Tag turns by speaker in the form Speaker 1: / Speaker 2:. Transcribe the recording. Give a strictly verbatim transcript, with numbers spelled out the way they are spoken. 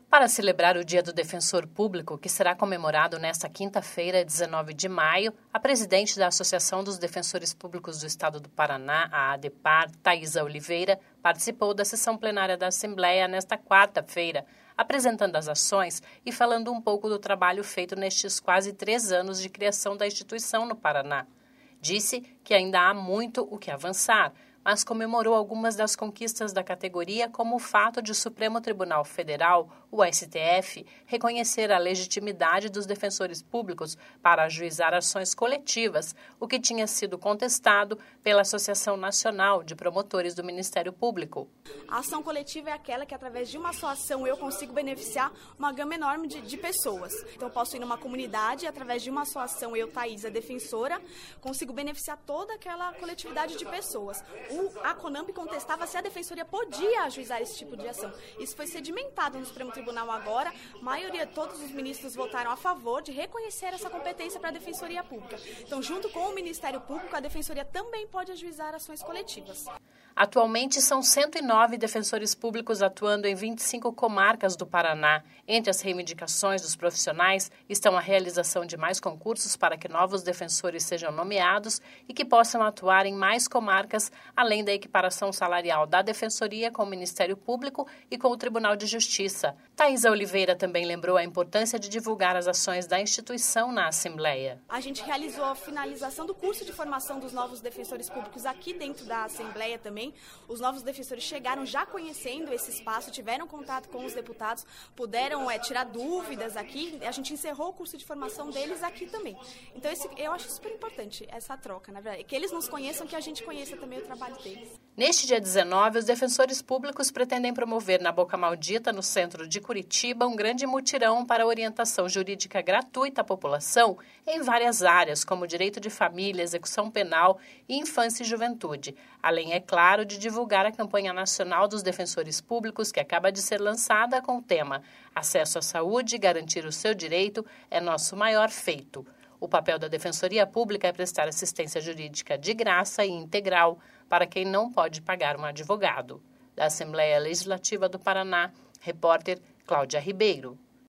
Speaker 1: Para celebrar o Dia do Defensor Público, que será comemorado nesta quinta-feira, dezenove de maio, a presidente da Associação dos Defensores Públicos do Estado do Paraná, a ADEPAR, Thaisa Oliveira, participou da sessão plenária da Assembleia nesta quarta-feira, apresentando as ações e falando um pouco do trabalho feito nestes quase três anos de criação da instituição no Paraná. Disse que ainda há muito o que avançar, mas comemorou algumas das conquistas da categoria, como o fato de o Supremo Tribunal Federal, o S T F, reconhecer a legitimidade dos defensores públicos para ajuizar ações coletivas, o que tinha sido contestado pela Associação Nacional de Promotores do Ministério Público.
Speaker 2: A ação coletiva é aquela que, através de uma só ação, eu consigo beneficiar uma gama enorme de, de pessoas. Então, eu posso ir numa comunidade e, através de uma só ação, eu, Thaisa, defensora, consigo beneficiar toda aquela coletividade de pessoas. O, a CONAMP contestava se a Defensoria podia ajuizar esse tipo de ação. Isso foi sedimentado no Supremo Tribunal agora. A maioria, todos os ministros votaram a favor de reconhecer essa competência para a Defensoria Pública. Então, junto com o Ministério Público, a Defensoria também pode ajuizar ações coletivas.
Speaker 1: Atualmente, são cento e nove defensores públicos atuando em vinte e cinco comarcas do Paraná. Entre as reivindicações dos profissionais estão a realização de mais concursos para que novos defensores sejam nomeados e que possam atuar em mais comarcas, além da equiparação salarial da Defensoria com o Ministério Público e com o Tribunal de Justiça. Thaisa Oliveira também lembrou a importância de divulgar as ações da instituição na Assembleia.
Speaker 2: A gente realizou a finalização do curso de formação dos novos defensores públicos aqui dentro da Assembleia também. Os novos defensores chegaram já conhecendo esse espaço, tiveram contato com os deputados, puderam é, tirar dúvidas aqui. A gente encerrou o curso de formação deles aqui também. Então, esse, eu acho super importante essa troca, na verdade. Que eles nos conheçam, que a gente conheça também o trabalho deles.
Speaker 1: Neste dia dezenove, os defensores públicos pretendem promover na Boca Maldita, no centro de Curitiba, um grande mutirão para orientação jurídica gratuita à população em várias áreas, como direito de família, execução penal e infância e juventude. Além, é claro, de divulgar a campanha nacional dos defensores públicos, que acaba de ser lançada com o tema Acesso à Saúde e Garantir o Seu Direito é Nosso Maior Feito. O papel da Defensoria Pública é prestar assistência jurídica de graça e integral para quem não pode pagar um advogado. Da Assembleia Legislativa do Paraná, repórter Cláudia Ribeiro.